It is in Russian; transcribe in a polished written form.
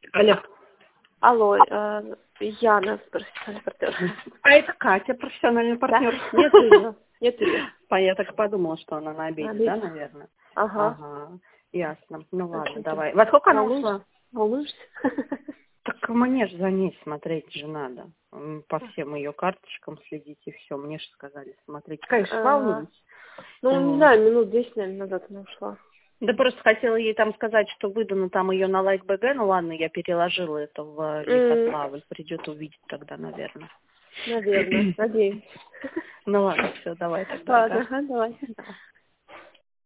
Алло. Алло, Яна, профессиональный партнер. А это Катя, профессиональный партнер. Да? Нет ее. Нет ее. Я так подумала, что она на обеде, да, наверное? Ага. Ясно. Ну ладно, давай. Во сколько она ушла? Волнуешься? Так мне же за ней смотреть же надо. По всем ее карточкам следить и все. Мне же сказали смотреть. Конечно, волнуюсь. Ну, не знаю, минут 10, наверное, назад она ушла. Да просто хотела ей там сказать, что выдано там ее на лайк БГ. Ну ладно, я переложила это в Лихославль. Придет увидеть тогда, наверное. Наверное, надеюсь. Ну ладно, все, давай тогда. Ладно, давай.